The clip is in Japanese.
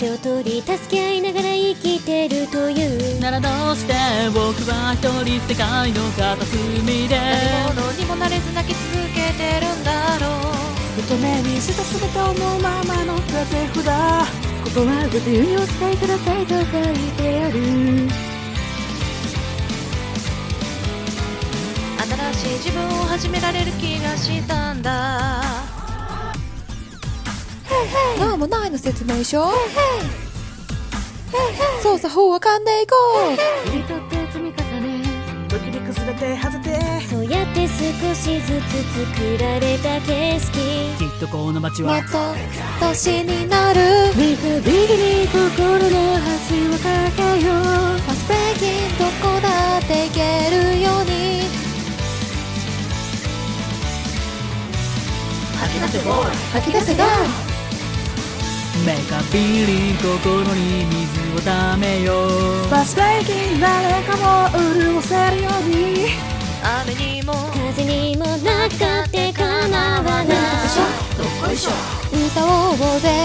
手を取り助け合いながら生きてるというならどうして僕は一人世界の片隅で何者にもなれず泣き続けてるんだろう。 人目にした姿をのままの手札、 ここはご自由にお使いくださいと書いてある。 新しい自分を始められる気がしたんだ。 なんもないの説明書。操作法は噛んでいこう。 切り取って積み重ね、 時に崩れて外れて、 そうやって少しずつ作られた景色。 きっとこの街はもっと年になる。 見くびりに心の橋を架けよう。 パスブレーキンどこだって行けるように。 吐き出せボール、 吐き出せゴー。 メカビリ心に水をためよう。 バスブレーキ誰かも潤せるように。 雨にも風にもなったって構わない。 どっこいしょ。 歌おうぜ